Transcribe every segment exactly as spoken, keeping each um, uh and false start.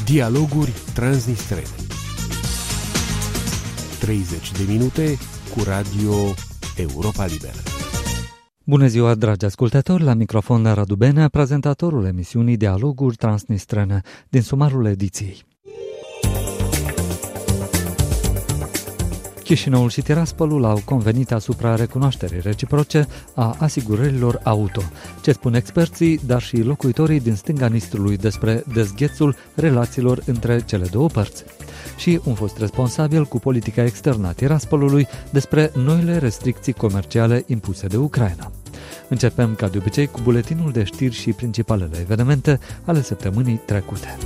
Dialoguri transnistrene. treizeci de minute cu Radio Europa Liberă. Bună ziua, dragi ascultători, la microfon la Radu Benea, prezentatorul emisiunii Dialoguri transnistrene din sumarul ediției. Chișinăul și Tiraspolul au convenit asupra recunoașterii reciproce a asigurărilor auto. Ce spun experții, dar și locuitorii din stânga Nistrului despre dezghețul relațiilor între cele două părți. Și un fost responsabil cu politica externă a Tiraspolului despre noile restricții comerciale impuse de Ucraina. Începem, ca de obicei, cu buletinul de știri și principalele evenimente ale săptămânii trecute.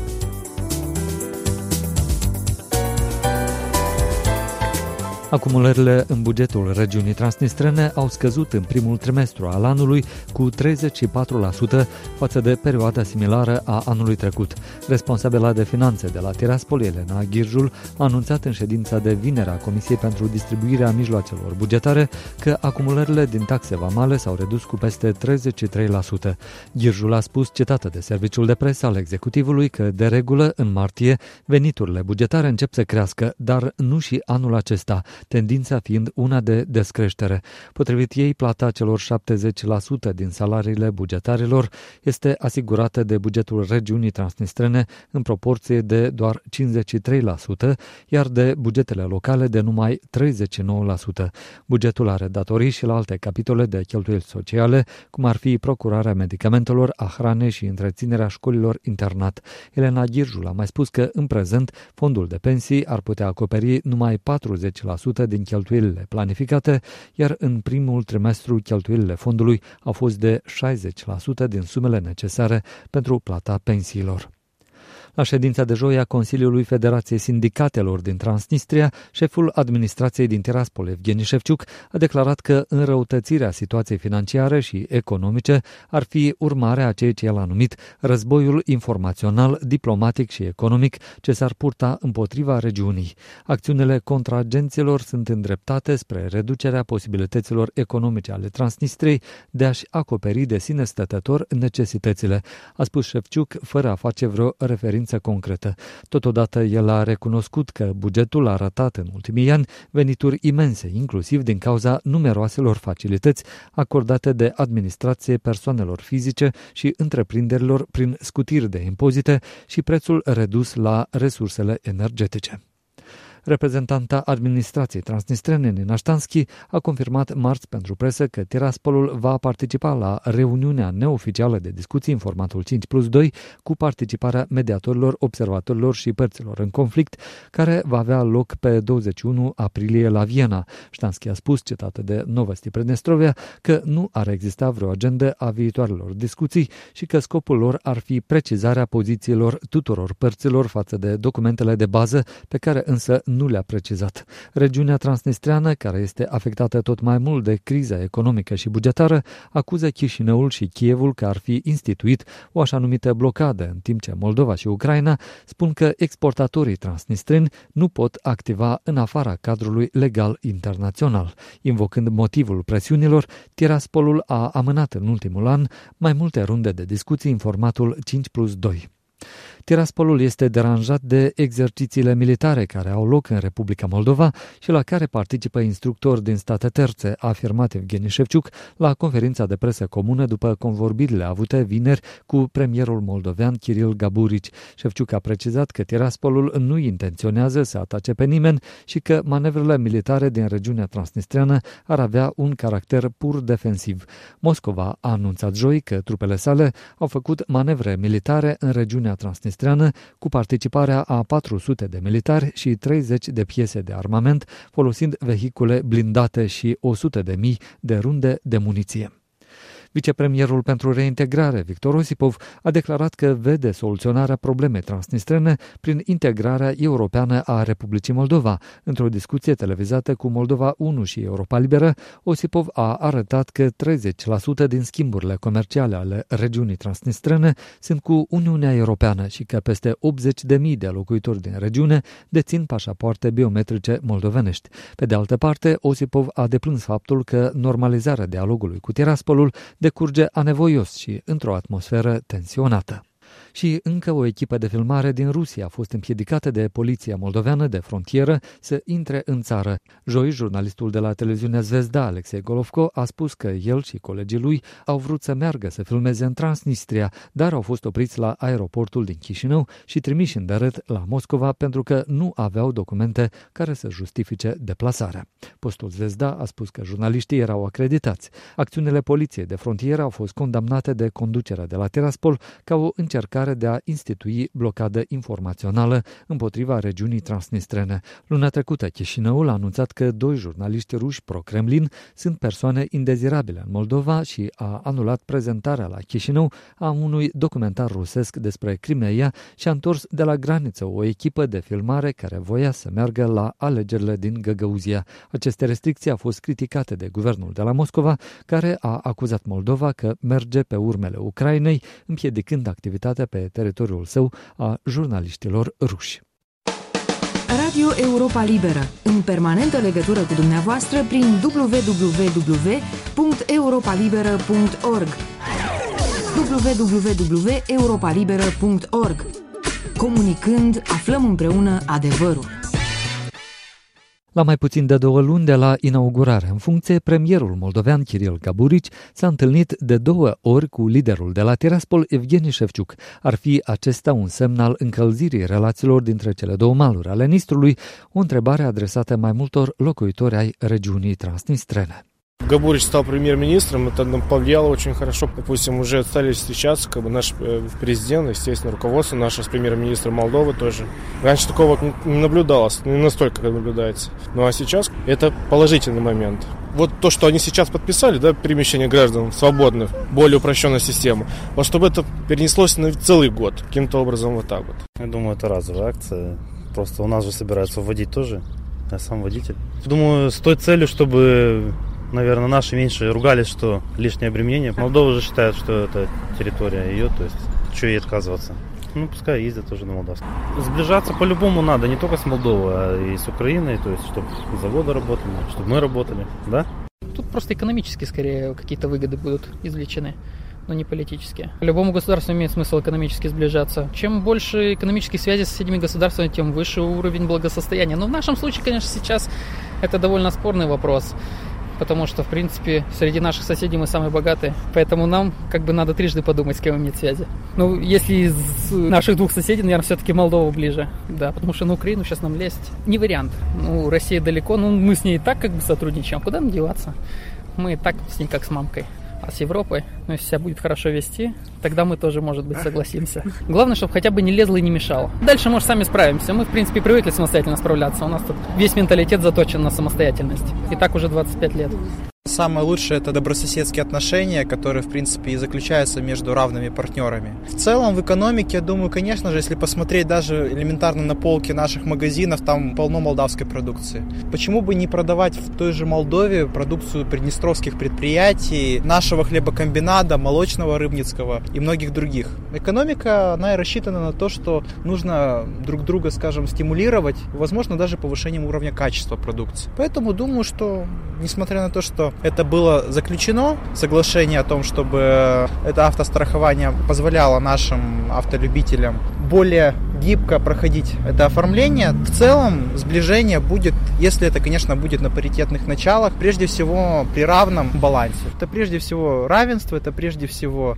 Acumulările în bugetul regiunii transnistrene au scăzut în primul trimestru al anului cu treizeci și patru la sută față de perioada similară a anului trecut. Responsabila de finanțe de la Tiraspol, Elena Ghirjul, a anunțat în ședința de vineri a Comisiei pentru distribuirea mijloacelor bugetare că acumulările din taxe vamale s-au redus cu peste treizeci și trei la sută. Ghirjul a spus, citată de serviciul de presă al executivului, că de regulă în martie veniturile bugetare încep să crească, dar nu și anul acesta, tendința fiind una de descreștere. Potrivit ei, plata celor șaptezeci la sută din salariile bugetarilor este asigurată de bugetul regiunii transnistrene în proporție de doar cincizeci și trei la sută, iar de bugetele locale de numai treizeci și nouă la sută. Bugetul are datorii și la alte capitole de cheltuieli sociale, cum ar fi procurarea medicamentelor, a hranei și întreținerea școlilor internat. Elena Ghirjul a mai spus că, în prezent, fondul de pensii ar putea acoperi numai patruzeci la sută din cheltuielile planificate, iar în primul trimestru cheltuielile fondului au fost de șaizeci la sută din sumele necesare pentru plata pensiilor. La ședința de joi a Consiliului Federației Sindicatelor din Transnistria, șeful administrației din Tiraspol, Evgeni Șefciuc, a declarat că înrăutățirea situației financiare și economice ar fi urmarea a ceea ce el a numit războiul informațional, diplomatic și economic ce s-ar purta împotriva regiunii. Acțiunile contra agenților sunt îndreptate spre reducerea posibilităților economice ale Transnistriei de a-și acoperi de sine stătător necesitățile, a spus Șefciuc, fără a face vreo referință concretă. Totodată, el a recunoscut că bugetul a arătat în ultimii ani venituri imense, inclusiv din cauza numeroaselor facilități acordate de administrație persoanelor fizice și întreprinderilor prin scutiri de impozite și prețul redus la resursele energetice. Reprezentanta administrației transnistrene, Nina Ștanski, a confirmat marți pentru presă că Tiraspolul va participa la reuniunea neoficială de discuții în formatul cinci plus doi cu participarea mediatorilor, observatorilor și părților în conflict, care va avea loc pe douăzeci și unu aprilie la Viena. Ștanski a spus, citată de Novosti Prednestrovia, că nu ar exista vreo agendă a viitoarelor discuții și că scopul lor ar fi precizarea pozițiilor tuturor părților față de documentele de bază, pe care însă nu le-a precizat. Regiunea transnistreană, care este afectată tot mai mult de criza economică și bugetară, acuză Chișinăul și Kievul că ar fi instituit o așa numită blocadă, în timp ce Moldova și Ucraina spun că exportatorii transnistreni nu pot activa în afara cadrului legal internațional. Invocând motivul presiunilor, Tiraspolul a amânat în ultimul an mai multe runde de discuții în formatul cinci plus doi. Tiraspolul este deranjat de exercițiile militare care au loc în Republica Moldova și la care participă instructori din state terțe, a afirmat Evgeni Șefciuc la conferința de presă comună după convorbirile avute vineri cu premierul moldovean Kiril Gaburici. Șefciuc a precizat că Tiraspolul nu intenționează să atace pe nimeni și că manevrele militare din regiunea transnistreană ar avea un caracter pur defensiv. Moscova a anunțat joi că trupele sale au făcut manevre militare în regiunea transnistreană cu participarea a patru sute de militari și treizeci de piese de armament, folosind vehicule blindate și o sută de mii de runde de muniție. Vicepremierul pentru reintegrare, Victor Osipov, a declarat că vede soluționarea problemei transnistrene prin integrarea europeană a Republicii Moldova. Într-o discuție televizată cu Moldova unu și Europa Liberă, Osipov a arătat că treizeci la sută din schimburile comerciale ale regiunii transnistrene sunt cu Uniunea Europeană și că peste optzeci de mii de locuitori din regiune dețin pașapoarte biometrice moldovenești. Pe de altă parte, Osipov a deplâns faptul că normalizarea dialogului cu Tiraspolul decurge anevoios și într-o atmosferă tensionată. Și încă o echipă de filmare din Rusia a fost împiedicată de poliția moldoveană de frontieră să intre în țară. Joi, jurnalistul de la televiziunea Zvezda, Alexei Golovko, a spus că el și colegii lui au vrut să meargă să filmeze în Transnistria, dar au fost opriți la aeroportul din Chișinău și trimiși în dărât la Moscova pentru că nu aveau documente care să justifice deplasarea. Postul Zvezda a spus că jurnaliștii erau acreditați. Acțiunile poliției de frontieră au fost condamnate de conducerea de la Tiraspol ca o încercare de a institui blocadă informațională împotriva regiunii transnistrene. Luna trecută, Chișinăul a anunțat că doi jurnaliști ruși pro-Kremlin sunt persoane indezirabile în Moldova și a anulat prezentarea la Chișinău a unui documentar rusesc despre Crimeea și a întors de la graniță o echipă de filmare care voia să meargă la alegerile din Găgăuzia. Aceste restricții au fost criticate de guvernul de la Moscova, care a acuzat Moldova că merge pe urmele Ucrainei, împiedicând activitatea pe teritoriul său a jurnaliștilor ruși. Radio Europa Liberă, în permanentă legătură cu dumneavoastră prin w w w punct europa liberă punct org w w w punct europa liberă punct org. Comunicând, aflăm împreună adevărul. La mai puțin de două luni de la inaugurare în funcție, premierul moldovean Kiril Gaburici s-a întâlnit de două ori cu liderul de la Tiraspol, Evgeni Șefciuc. Ar fi acesta un semn al încălzirii relațiilor dintre cele două maluri ale Nistrului, o întrebare adresată mai multor locuitori ai regiunii transnistrene. Габурич стал премьер-министром, это нам повлияло очень хорошо. Допустим, уже стали встречаться, как бы наш президент, естественно, руководство наше с премьер-министром Молдовы тоже. Раньше такого не наблюдалось, не настолько, как наблюдается. Ну а сейчас это положительный момент. Вот то, что они сейчас подписали, да, перемещение граждан свободных, более упрощенная система, вот чтобы это перенеслось на целый год, каким-то образом вот так вот. Я думаю, это разовая акция. Просто у нас же собираются вводить тоже. Я сам водитель. Думаю, с той целью, чтобы... Наверное, наши меньше ругались, что лишнее обременение. Молдова же считает, что это территория ее, то есть что ей отказываться. Ну, пускай ездят тоже на молдавском. Сближаться по-любому надо, не только с Молдовой, а и с Украиной, то есть чтобы заводы работали, чтобы мы работали, да? Тут просто экономически, скорее, какие-то выгоды будут извлечены, но не политические. Любому государству имеет смысл экономически сближаться. Чем больше экономических связей с соседними государствами, тем выше уровень благосостояния. Но в нашем случае, конечно, сейчас это довольно спорный вопрос. Потому что, в принципе, среди наших соседей мы самые богатые. Поэтому нам как бы надо трижды подумать, с кем иметь связи. Ну, если из наших двух соседей, наверное, все-таки Молдова ближе. Да, потому что на Украину сейчас нам лезть не вариант. Ну, Россия далеко, ну, мы с ней и так как бы сотрудничаем. Куда нам деваться? Мы и так с ней как с мамкой. А с Европой, ну, если себя будет хорошо вести, тогда мы тоже, может быть, согласимся. Главное, чтобы хотя бы не лезло и не мешало. Дальше, может, сами справимся. Мы, в принципе, привыкли самостоятельно справляться. У нас тут весь менталитет заточен на самостоятельность. И так уже двадцать пять лет. Самое лучшее – это добрососедские отношения, которые, в принципе, и заключаются между равными партнерами. В целом, в экономике, я думаю, конечно же, если посмотреть даже элементарно на полки наших магазинов, там полно молдавской продукции. Почему бы не продавать в той же Молдове продукцию приднестровских предприятий, нашего хлебокомбината, молочного, рыбницкого и многих других? Экономика, она и рассчитана на то, что нужно друг друга, скажем, стимулировать, возможно, даже повышением уровня качества продукции. Поэтому думаю, что, несмотря на то, что это было заключено, соглашение о том, чтобы это автострахование позволяло нашим автолюбителям более гибко проходить это оформление. В целом сближение будет, если это, конечно, будет на паритетных началах, прежде всего при равном балансе. Это прежде всего равенство, это прежде всего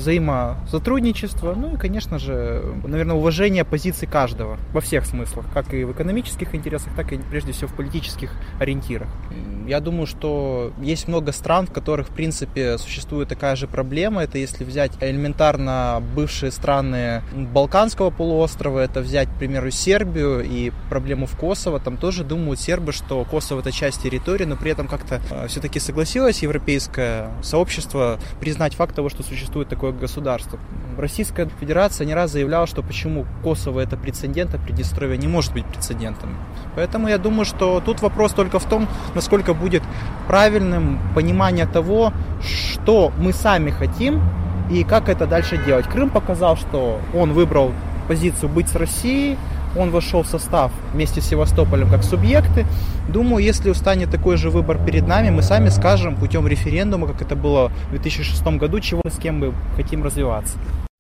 взаимосотрудничество, ну и, конечно же, наверное, уважение позиций каждого во всех смыслах, как и в экономических интересах, так и прежде всего в политических ориентирах. Я думаю, что есть много стран, в которых, в принципе, существует такая же проблема. Это если взять элементарно бывшие страны Балканского полуострова, это взять, к примеру, Сербию и проблему в Косово. Там тоже думают сербы, что Косово – это часть территории, но при этом как-то э, все-таки согласилось европейское сообщество признать факт того, что существует такое государство. Российская Федерация не раз заявляла, что почему Косово – это прецедент, а Приднестровье не может быть прецедентом. Поэтому я думаю, что тут вопрос только в том, насколько будет правильным понимание того, что мы сами хотим и как это дальше делать. Крым показал, что он выбрал позицию быть с Россией, он вошел в состав вместе с Севастополем как субъекты. Думаю, если станет такой же выбор перед нами, мы сами скажем путем референдума, как это было в две тысячи шестом году, чего мы с кем мы хотим развиваться.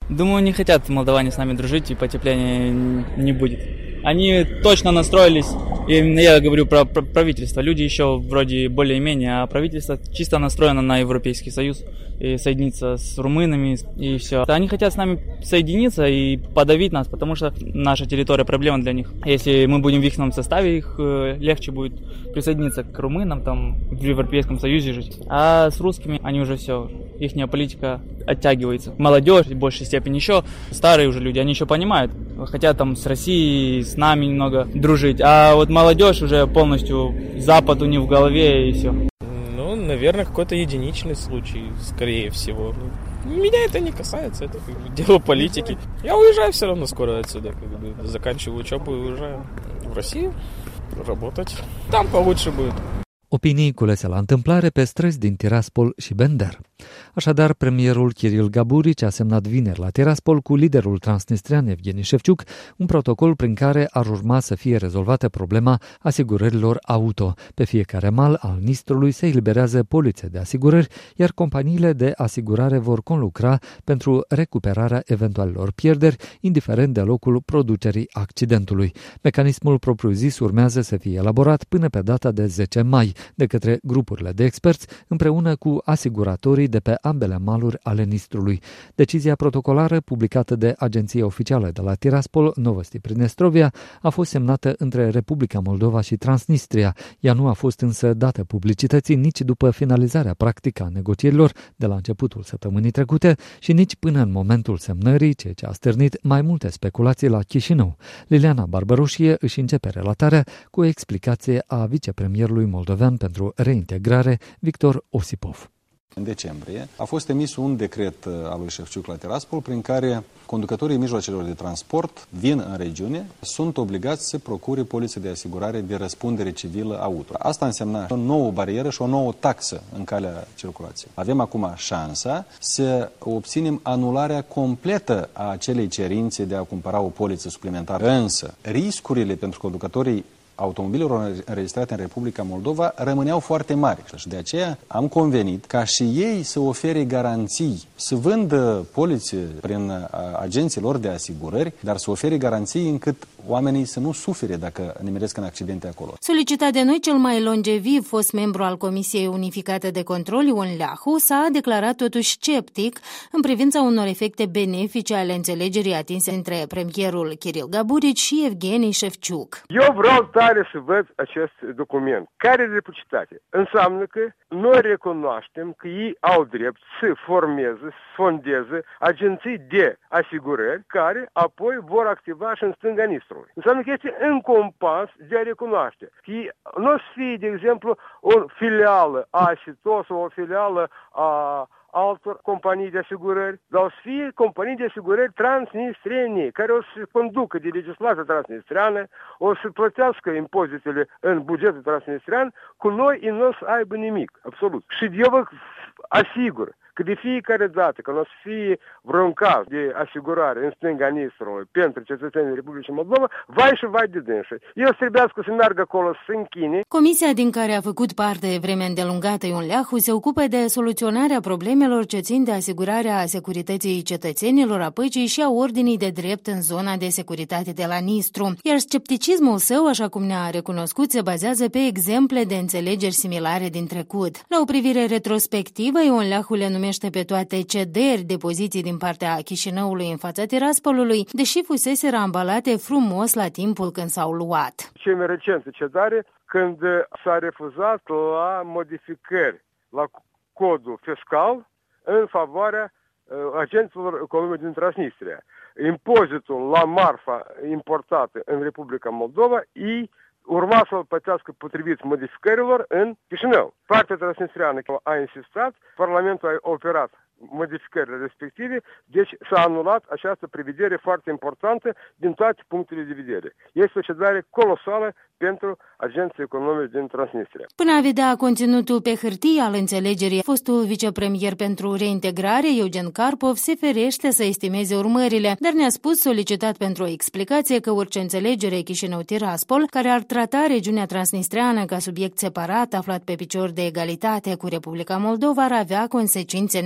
Думаю, не хотят молдаване с нами дружить, и потепления не будет. Они точно настроились, именно я говорю про правительство. Люди еще вроде более-менее, а правительство чисто настроено на Европейский Союз и соединиться с румынами и все. Они хотят с нами соединиться и подавить нас, потому что наша территория проблема для них. Если мы будем в их составе, их легче будет присоединиться к румынам, там в Европейском Союзе жить. А с русскими они уже все, ихняя политика оттягивается. Молодежь в большей степени еще, старые уже люди, они еще понимают, хотят там с Россией, с нами немного дружить. А вот молодежь уже полностью Запад у них в голове и все. Ну, наверное, какой-то единичный случай, скорее всего. Меня это не касается, это как бы дело политики. Я уезжаю все равно скоро отсюда, как бы заканчиваю учебу и уезжаю в Россию работать. Там получше будет. Opinii culese la întâmplare pe străzi din Tiraspol și Bender. Așadar, premierul Kiril Gaburici a semnat vineri la Tiraspol cu liderul transnistrian Evgeni Shevchuk un protocol prin care ar urma să fie rezolvată problema asigurărilor auto. Pe fiecare mal al Nistrului se eliberează polițe de asigurări, iar companiile de asigurare vor conlucra pentru recuperarea eventualelor pierderi, indiferent de locul producerii accidentului. Mecanismul propriu-zis urmează să fie elaborat până pe data de zece mai de către grupurile de experți împreună cu asiguratorii de pe ambele maluri ale Nistrului. Decizia protocolară publicată de agenția oficială de la Tiraspol, Novosti Pridnestrovia, a fost semnată între Republica Moldova și Transnistria. Ea nu a fost însă dată publicității nici după finalizarea practică a negocierilor de la începutul săptămânii trecute și nici până în momentul semnării, ceea ce a stârnit mai multe speculații la Chișinău. Liliana Barbaroșie își începe relatarea cu o explicație a vicepremierului moldovean pentru reintegrare, Victor Osipov. În decembrie a fost emis un decret al lui Shevchuk la Tiraspol prin care conducătorii mijloacelor de transport vin în regiune, sunt obligați să procure polițe de asigurare de răspundere civilă auto. Asta însemna o nouă barieră și o nouă taxă în calea circulației. Avem acum șansa să obținem anularea completă a acelei cerințe de a cumpăra o poliță suplimentară. Însă, riscurile pentru conducătorii automobilelor înregistrate în Republica Moldova rămâneau foarte mari și de aceea am convenit ca și ei să ofere garanții, să vândă polițe prin agenții lor de asigurări, dar să ofere garanții încât oamenii să nu sufere dacă nimeresc în accidente acolo. Solicitat de noi, cel mai longeviv fost membru al Comisiei Unificate de Control, Ion Leahu, s-a declarat totuși sceptic în privința unor efecte benefice ale înțelegerii atinse între premierul Kiril Gaburici și Evgeni Shevchuk. Eu vreau tare să văd acest document. Care reciprocitate? Înseamnă că noi recunoaștem că ei au drept să formeze, să fondeze agenții de asigurări care apoi vor activa și în stânga Nistrului. Înseamnă că este în compas de a recunoaște că nu o să fie, de exemplu, o filială a ASITO sau o filială a altor companii de asigurări, dar o să fie companii de asigurări transnistriene, care o să conducă de legislația transnistreană, o să plătească impozitele în bugetul transnistrian, cu noi ei nu o să aibă nimic, absolut. Și eu vă asigur că de fiecare dată când o să fie vreun caz de asigurare în stânga Nistrului pentru cetățenii Republicii Moldova, vai și vai de dânsă. Eu să trebuiască să meargă acolo să se închine. Comisia din care a făcut parte vreme îndelungată Ion Leahu se ocupă de soluționarea problemelor ce țin de asigurarea securității cetățenilor, a păcii și a ordinii de drept în zona de securitate de la Nistru. Iar scepticismul său, așa cum ne-a recunoscut, se bazează pe exemple de înțelegeri similare din trecut. La o privire retrospectivă, Ion Leahu le numește pe toate cederi de poziții din partea Chișinăului în fața Tiraspolului, deși fuseseră ambalate frumos la timpul când s-au luat. Cea mai recentă cedare când s-a refuzat la modificări la codul fiscal în favoarea uh, agenților economice din Transnistria. Impozitul la marfa importată în Republica Moldova îi urma să-l plătească potrivit modificărilor în Chișinău. Partea transnistriană a insistat, Parlamentul a operat modificările respective, deci s-a anulat această prevedere foarte importantă din toate punctele de vedere. Este o cedare colosală pentru agenții economici din Transnistria. Până a vedea conținutul pe hârtie al înțelegerii, fostul vicepremier pentru reintegrare, Eugen Karpov, se ferește să estimeze urmările, dar ne-a spus, solicitat pentru o explicație, că orice înțelegere Chișinău-Tiraspol, care ar trata regiunea transnistreană ca subiect separat, aflat pe picior de egalitate cu Republica Moldova, ar avea consecințe nefaste.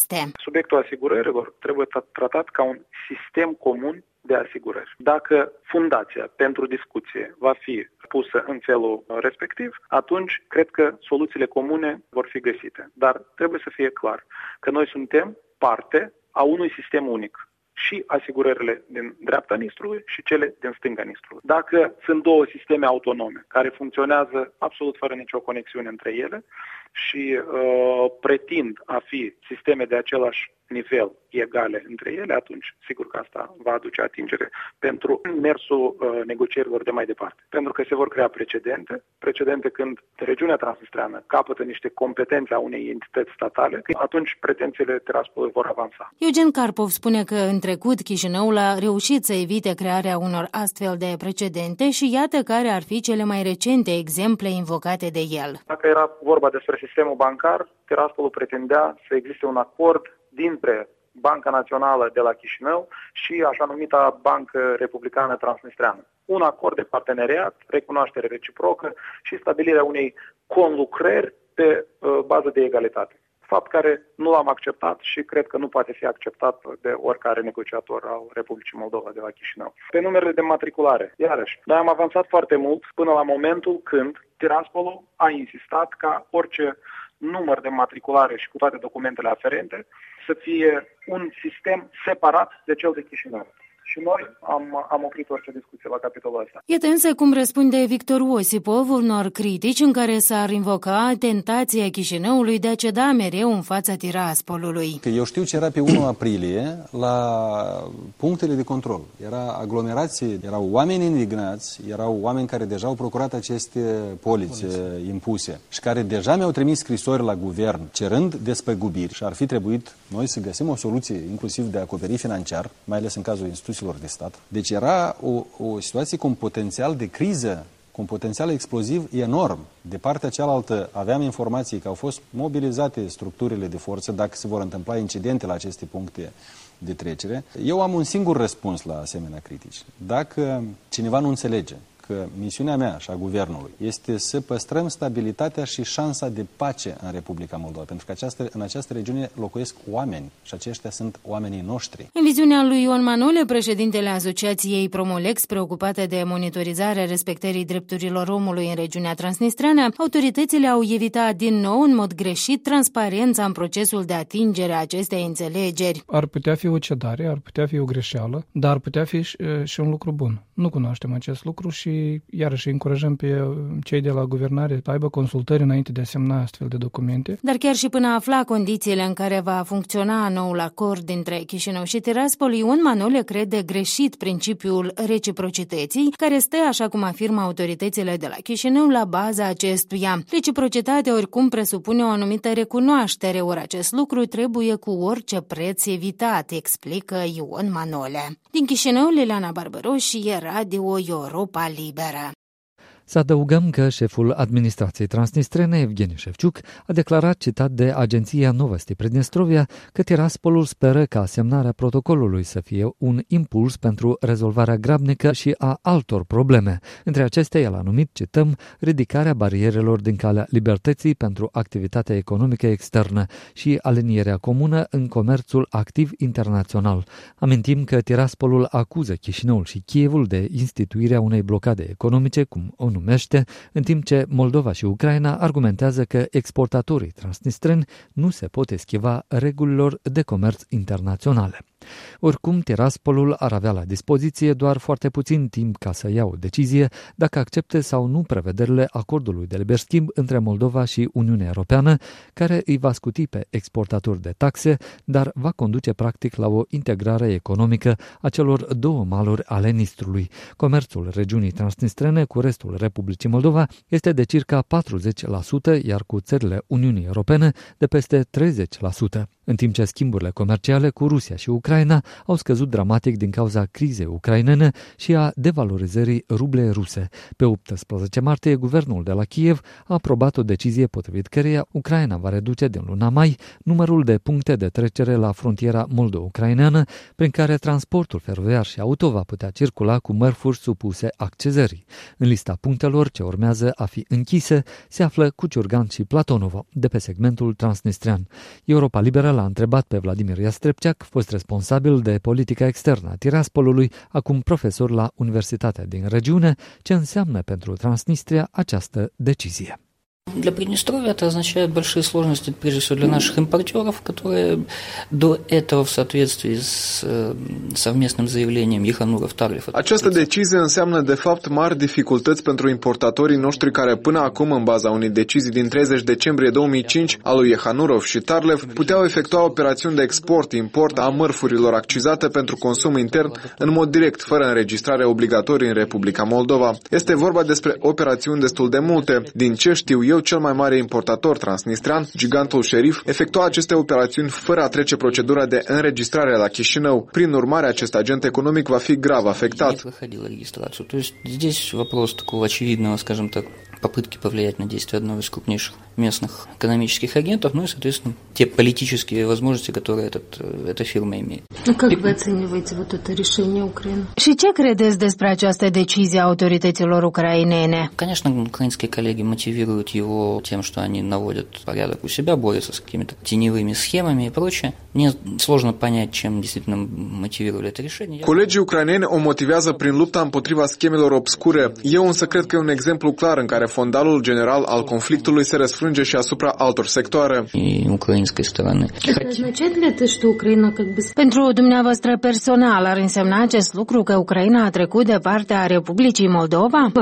proaste. Subiectul asigurărilor trebuie tratat ca un sistem comun de asigurări. Dacă fundația pentru discuție va fi pusă în felul respectiv, atunci cred că soluțiile comune vor fi găsite. Dar trebuie să fie clar că noi suntem parte a unui sistem unic. Și asigurările din dreapta Nistrului și cele din stânga Nistrului. Dacă sunt două sisteme autonome care funcționează absolut fără nicio conexiune între ele și uh, pretind a fi sisteme de același nivel egale între ele, atunci sigur că asta va aduce atingere pentru mersul uh, negocierilor de mai departe. Pentru că se vor crea precedente, precedente când regiunea transnistreană capătă niște competențe a unei entități statale, atunci pretențiile Tiraspolului vor avansa. Eugen Karpov spune că în trecut Chișinăul a reușit să evite crearea unor astfel de precedente și iată care ar fi cele mai recente exemple invocate de el. Dacă era vorba despre sistemul bancar, Tiraspolul pretindea să existe un acord dintre Banca Națională de la Chișinău și așa numita Bancă Republicană Transnistreană. Un acord de parteneriat, recunoaștere reciprocă și stabilirea unei conlucrări pe uh, bază de egalitate. Fapt care nu l-am acceptat și cred că nu poate fi acceptat de oricare negociator al Republicii Moldova de la Chișinău. Pe numerele de matriculare, iarăși, noi am avansat foarte mult până la momentul când Tiraspolul a insistat ca orice număr de matriculare și cu toate documentele aferente să fie un sistem separat de cel de Chișinău. Și noi am, am oprit orice discuție la capitolul ăsta. Iată însă cum răspunde Victor Osipov unor critici în care s-ar invoca tentația Chișinăului de a ceda mereu în fața Tiraspolului. Eu știu ce era pe unu aprilie la punctele de control. Era aglomerație, erau oameni indignați, erau oameni care deja au procurat aceste polițe Poliție. impuse și care deja mi-au trimis scrisori la guvern cerând despăgubiri și ar fi trebuit noi să găsim o soluție inclusiv de a acoperi financiar, mai ales în cazul instituțiilor de stat. Deci era o, o situație cu un potențial de criză, cu un potențial exploziv enorm. De partea cealaltă aveam informații că au fost mobilizate structurile de forță dacă se vor întâmpla incidente la aceste puncte de trecere. Eu am un singur răspuns la asemenea critici. Dacă cineva nu înțelege că misiunea mea și a guvernului este să păstrăm stabilitatea și șansa de pace în Republica Moldova, pentru că această, în această regiune locuiesc oameni și aceștia sunt oamenii noștri. În viziunea lui Ion Manole, președintele Asociației Promolex, preocupate de monitorizarea respectării drepturilor omului în regiunea transnistreană, autoritățile au evitat din nou în mod greșit transparența în procesul de atingere a acestei înțelegeri. Ar putea fi o cedare, ar putea fi o greșeală, dar ar putea fi și, și un lucru bun. Nu cunoaștem acest lucru și iarăși încurajăm pe cei de la guvernare să aibă consultări înainte de a semna astfel de documente. Dar chiar și până a afla condițiile în care va funcționa noul acord dintre Chișinău și Tiraspol, Ion Manole crede greșit principiul reciprocității, care stă, așa cum afirmă autoritățile de la Chișinău, la baza acestuia. Reciprocitatea oricum presupune o anumită recunoaștere, ori acest lucru trebuie cu orice preț evitat, explică Ion Manole. Din Chișinău, Liliana Barbaroși, Radio Europa Liberă. Să adăugăm că șeful administrației transnistrene, Evgeni Șevciuc, a declarat, citat de agenția Novosti Pridnestrovia, că Tiraspolul speră ca semnarea protocolului să fie un impuls pentru rezolvarea grabnică și a altor probleme. Între acestea, el a numit, cităm, ridicarea barierelor din calea libertății pentru activitatea economică externă și alinierea comună în comerțul activ internațional. Amintim că Tiraspolul acuză Chișinăul și Kievul de instituirea unei blocade economice, cum o numește, în timp ce Moldova și Ucraina argumentează că exportatorii transnistreni nu se pot eschiva regulilor de comerț internaționale. Oricum, Tiraspolul ar avea la dispoziție doar foarte puțin timp ca să ia o decizie dacă accepte sau nu prevederile acordului de liber schimb între Moldova și Uniunea Europeană, care îi va scuti pe exportatori de taxe, dar va conduce practic la o integrare economică a celor două maluri ale Nistrului. Comerțul regiunii transnistrene cu restul Republicii Moldova este de circa patruzeci la sută, iar cu țările Uniunii Europene de peste treizeci la sută. În timp ce schimburile comerciale cu Rusia și Ucraina au scăzut dramatic din cauza crizei ucrainene și a devalorizării rublei ruse. Pe optsprezece martie, guvernul de la Kiev a aprobat o decizie potrivit căreia Ucraina va reduce din luna mai numărul de puncte de trecere la frontiera moldo-ucraineană, prin care transportul feroviar și auto va putea circula cu mărfuri supuse accezării. În lista punctelor ce urmează a fi închise se află Cuciurgan și Platonovo, de pe segmentul transnistrean. Europa Liberă l-a întrebat pe Vladimir Iastrepceac, fost responsabil de politica externă a Tiraspolului, acum profesor la Universitatea din regiune, ce înseamnă pentru Transnistria această decizie. Для Приднестровья это означает большие сложности, прежде всего, для наших импортеров, которые до этого в соответствии с совместным заявлением Ехануров-Тарлев. Această decizie înseamnă, de fapt, mari dificultăți pentru importatorii noștri care până acum, în baza unei decizii din treizeci decembrie două mii cinci a lui Echanurov și Tarlev, puteau efectua operațiuni de export-import a mărfurilor accizate pentru consum intern în mod direct, fără înregistrare obligatorie în Republica Moldova. Este vorba despre operațiuni destul de multe. Din ce știu eu, cel mai mare importator transnistran, gigantul Sheriff, efectua aceste operațiuni fără a trece procedura de înregistrare la Chișinău. Prin urmare, acest agent economic va fi grav afectat. Попытки повлиять на действия одного из крупнейших местных экономических агентов, ну и, соответственно, те политические возможности, которые этот, эта фирма имеет. А как вы оцениваете вот это решение Украины? Și ce credeți despre această decizie a autorităților ucrainene? Конечно, украинские коллеги мотивируют его тем, что они наводят порядок у себя, борются с какими-то теневыми схемами и прочее. Мне сложно понять, чем действительно мотивировали это решение. Colegii ucraineni o motivează prin lupta împotriva schemelor obscure. Eu însă cred că e un exemplu clar în care fondalul general al conflictului se răsfrânge și asupra altor sectoare. Pentru dumneavoastră personal ar însemna acest lucru că Ucraina a trecut de partea Republicii Moldova?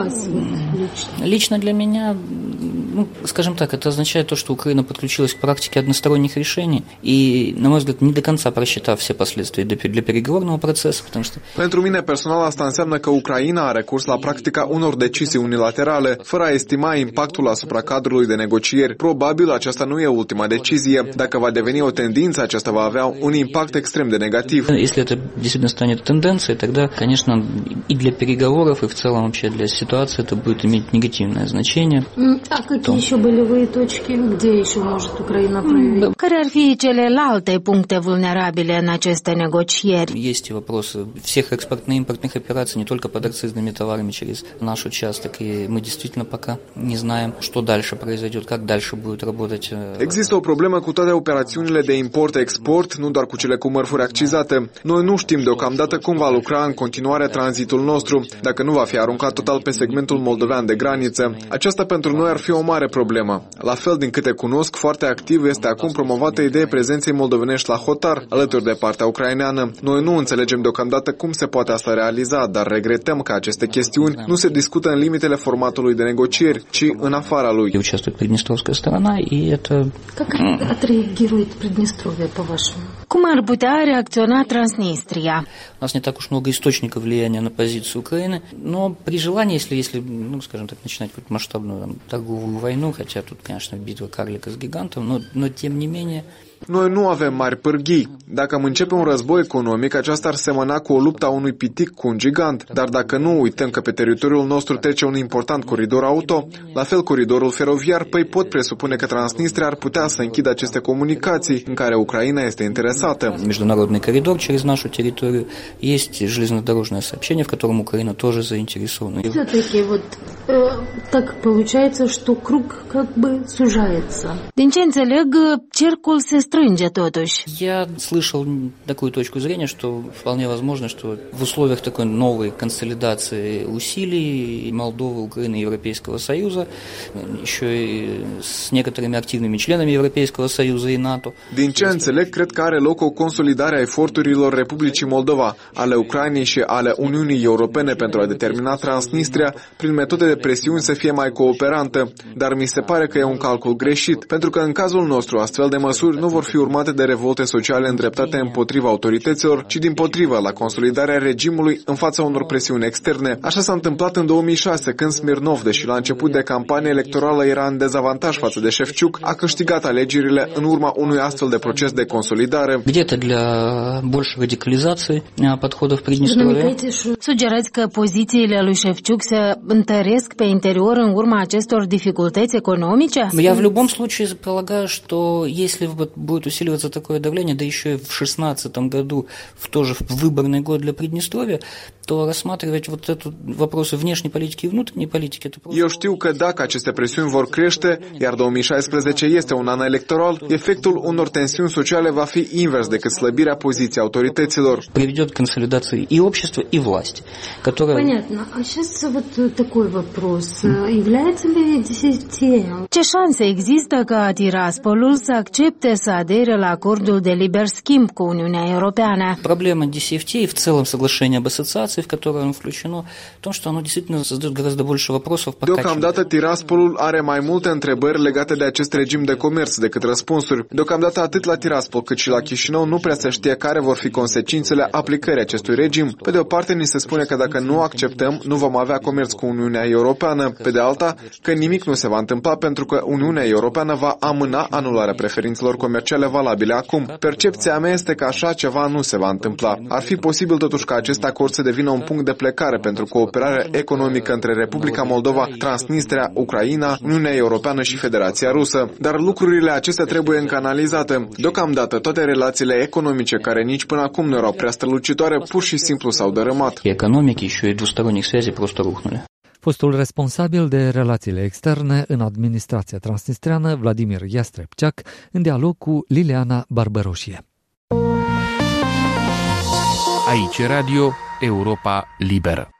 Лично для меня, ну, скажем так, это означает то, что Украина подключилась к практике односторонних решений и, на мой взгляд, не до конца просчитав все последствия для переговорного процесса, потому что... Pentru mine personal asta înseamnă că Ucraina a recurs la practica unor decizii unilaterale, fără a estima impactul asupra cadrului de negocieri. Probabil aceasta nu e ultima decizie. Dacă va deveni o tendință, aceasta va avea un impact extrem de negativ. Если это действительно станет тенденцией, тогда, конечно, и для переговоров, и в целом вообще для ситуации это будет иметь негативное значение. А какие еще болевые точки, где еще может Украина проявить? Care ar fi celelalte puncte vulnerabile în aceste negocieri? Есть вопросы всех экспортно-импортных операций, не только под акцизными товарами через наш участок, и мы действительно пока не знаем, что дальше произойдет, как дальше будет работать. Există o problemă cu toate operațiunile de import-export, nu doar cu cele cu mărfuri accizate. Noi nu știm deocamdată cum va lucra în continuare tranzitul nostru, dacă nu va fi aruncat total pe segmentul moldovean de graniță. Aceasta pentru noi ar fi o mare problemă. La fel, din câte cunosc, foarte activ este acum promovată ideea prezenței moldovenești la hotar, alături de partea ucraineană. Noi nu înțelegem deocamdată cum se poate asta realiza, dar regretăm că aceste chestiuni nu se discută în limitele formatului de negocieri, ci în afara lui. Участвует приднестровская сторона, и это... Как отреагирует Приднестровье, по-вашему? Cum ar putea reacționa Transnistria? У нас не так уж много источников влияния на позицию Украины, но при желании, если, если ну, скажем так, начинать какую-то масштабную там, торговую войну, хотя тут, конечно, битва карлика с гигантом, но, но тем не менее... Noi nu avem mari pârghii. Dacă am începe un război economic, aceasta ar semăna cu o luptă a unui pitic cu un gigant. Dar dacă nu uităm că pe teritoriul nostru trece un important coridor auto, la fel coridorul feroviar, păi pot presupune că Transnistria ar putea să închidă aceste comunicații în care Ucraina este interesată. Международный коридор через нашу территорию, есть железнодорожное сообщение, в котором Украина тоже заинтересована. Все-таки вот так получается, что круг как бы сужается. Din ce înțeleg, cercul se strânge totuși. Я слышал такую точку зрения, что вполне возможно, что в условиях такой новой консолидации усилий Молдовы, Украины и Европейского Союза, еще и с некоторыми активными членами Европейского Союза и НАТО. Din ce înțeleg, cred că are loc o consolidare a eforturilor Republicii Moldova, ale Ucrainei și ale Uniunii Europene pentru a determina Transnistria prin metode de presiuni să fie mai cooperantă, dar mi se pare că e un calcul greșit, pentru că în cazul nostru astfel de măsuri nu vor fi urmate de revolte sociale îndreptate împotriva autorităților, ci dimpotrivă la consolidarea regimului în fața unor presiuni externe. Așa s-a întâmplat în două mii șase, când Smirnov, deși la început de campanie electorală era în dezavantaj față de Șefciuc, a câștigat alegerile în urma unui astfel de proces de consolidare. Где-то для большей радикализации подходов Приднестровья. Sugerați că pozițiile lui Șefciuc se întăresc pe interior în urma acestor dificultăți economice? Я в любом случае полагаю, что если будет усиливаться такое давление, да еще и в шестнадцатом году, в тоже в выборный год для Приднестровья, то рассматривать вот эту вопросы внешней политики и внутренней политики, это просто... Eu știu că dacă aceste presiuni vor crește, iar două mii șaisprezece este un an electoral, efectul unor tensiuni sociale va fi invers decât slăbirea poziției autorităților. Приведет к консолидации и общества, и власти, которая... Понятно. А сейчас вот такой вопрос. Является ли десятием? Ce șanse există ca Tiraspolul să accepte să adere la acordul de liber schimb cu Uniunea Europeană? Проблема ди си эф ти и в целом соглашение об ассоциации, в которое оно включено, в том, что оно действительно создает гораздо больше вопросов по качеству. Deocamdată Tiraspolul are mai multe întrebări legate de acest regim de comerț decât răspunsuri. Deocamdată atât la Tiraspol cât și la Chișinău nu prea se știe care vor fi consecințele aplicării acestui regim. Pe de o parte ni se spune că dacă nu acceptăm, nu vom avea comerț cu Uniunea Europeană. Pe de alta, că nimic nu se va întâmpla pentru că Uniunea Europeană va amâna anularea preferințelor comerciale valabile acum. Percepția mea este că așa ceva nu se va întâmpla. Ar fi posibil totuși ca acest acord să devină un punct de plecare pentru cooperarea economică între Republica Moldova, Transnistria, Ucraina, Uniunea Europeană și Federația Rusă. Dar lucrurile acestea trebuie încă analizate. Deocamdată, toate relațiile economice care nici până acum nu erau prea strălucitoare, pur și simplu s-au dărâmat. Economic și и двусторонних связей просто рухнули. Fostul responsabil de relațiile externe în administrația transnistreană, Vladimir Yastrepchak, în dialog cu Liliana Barbăroșie. Aici Radio Europa Liberă.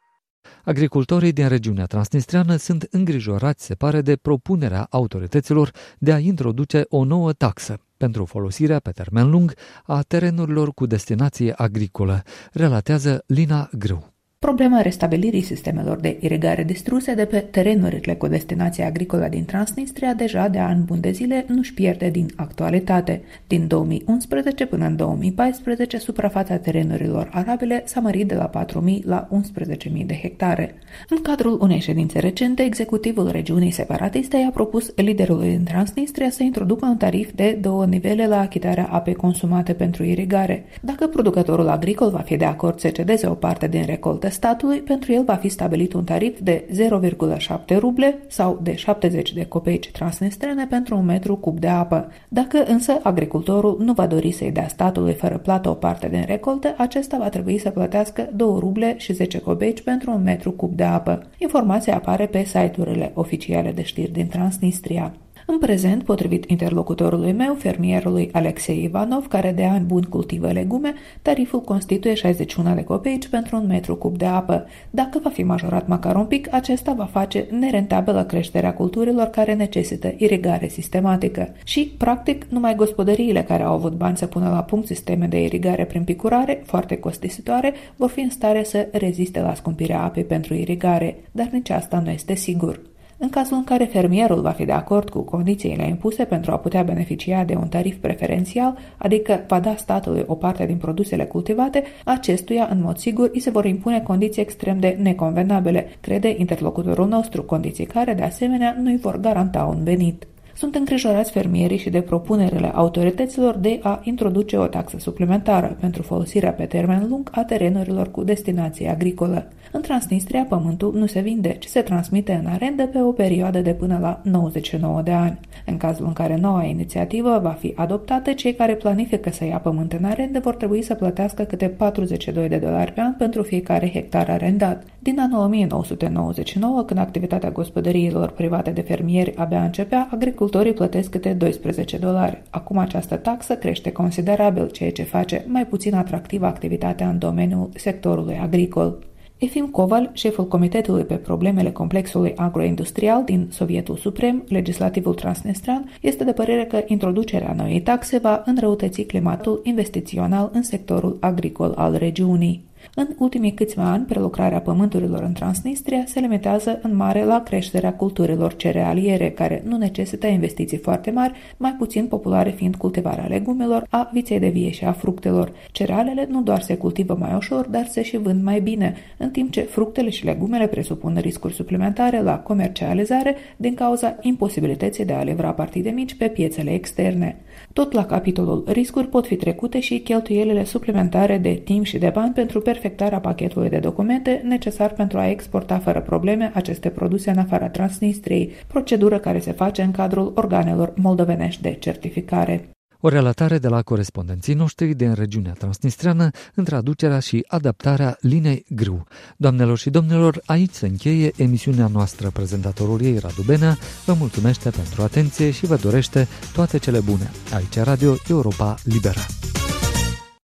Agricultorii din regiunea transnistreană sunt îngrijorați, se pare, de propunerea autorităților de a introduce o nouă taxă pentru folosirea pe termen lung a terenurilor cu destinație agricolă, relatează Lina Grâu. Problema restabilirii sistemelor de irigare distruse de pe terenurile cu destinație agricolă din Transnistria deja de ani buni de zile nu-și pierde din actualitate. Din două mii unsprezece până în două mii paisprezece, suprafața terenurilor arabile s-a mărit de la patru mii la unsprezece mii de hectare. În cadrul unei ședințe recente, executivul regiunii separatiste i-a propus liderului din Transnistria să introducă un tarif de două nivele la achitarea apei consumate pentru irigare. Dacă producătorul agricol va fi de acord să cedeze o parte din recoltă statului, pentru el va fi stabilit un tarif de zero virgulă șapte ruble sau de șaptezeci de copeici transnistrene pentru un metru cub de apă. Dacă însă agricultorul nu va dori să-i dea statului fără plată o parte din recoltă, acesta va trebui să plătească două ruble și zece copeici pentru un metru cub de apă. Informația apare pe site-urile oficiale de știri din Transnistria. În prezent, potrivit interlocutorului meu, fermierului Alexei Ivanov, care de ani buni cultivă legume, tariful constituie șaizeci și unu de copeici pentru un metru cub de apă. Dacă va fi majorat măcar un pic, acesta va face nerentabilă creșterea culturilor care necesită irigare sistematică. Și, practic, numai gospodăriile care au avut bani să pună la punct sisteme de irigare prin picurare, foarte costisitoare, vor fi în stare să reziste la scumpirea apei pentru irigare, dar nici asta nu este sigur. În cazul în care fermierul va fi de acord cu condițiile impuse pentru a putea beneficia de un tarif preferențial, adică va da statului o parte din produsele cultivate, acestuia, în mod sigur, îi se vor impune condiții extrem de neconvenabile, crede interlocutorul nostru, condiții care, de asemenea, nu îi vor garanta un venit. Sunt îngrijorați fermierii și de propunerile autorităților de a introduce o taxă suplimentară pentru folosirea pe termen lung a terenurilor cu destinație agricolă. În Transnistria, pământul nu se vinde, ci se transmite în arendă pe o perioadă de până la nouăzeci și nouă de ani. În cazul în care noua inițiativă va fi adoptată, cei care planifică să ia pământ în arendă vor trebui să plătească câte patruzeci și doi de dolari pe an pentru fiecare hectar arendat. Din anul o mie nouă sute nouăzeci și nouă, când activitatea gospodăriilor private de fermieri abia începea, agricultorii plătesc câte doisprezece dolari. Acum această taxă crește considerabil, ceea ce face mai puțin atractivă activitatea în domeniul sectorului agricol. Efim Koval, șeful Comitetului pe problemele complexului agroindustrial din Sovietul Suprem, legislativul transnistran, este de părere că introducerea noii taxe va înrăutăți climatul investițional în sectorul agricol al regiunii. În ultimii câțiva ani, prelucrarea pământurilor în Transnistria se limitează în mare la creșterea culturilor cerealiere, care nu necesită investiții foarte mari, mai puțin populare fiind cultivarea legumelor, a viței de vie și a fructelor. Cerealele nu doar se cultivă mai ușor, dar se și vând mai bine, în timp ce fructele și legumele presupun riscuri suplimentare la comercializare din cauza imposibilității de a livra partide mici pe piețele externe. Tot la capitolul riscuri pot fi trecute și cheltuielile suplimentare de timp și de bani pentru perfectarea pachetului de documente necesar pentru a exporta fără probleme aceste produse în afara Transnistriei, procedură care se face în cadrul organelor moldovenești de certificare. O relatare de la corespondenții noștri din regiunea transnistreană în traducerea și adaptarea Linei Grâu. Doamnelor și domnilor, aici se încheie emisiunea noastră. Prezentatorul ei, Radu Benea, vă mulțumește pentru atenție și vă dorește toate cele bune. Aici Radio Europa Liberă.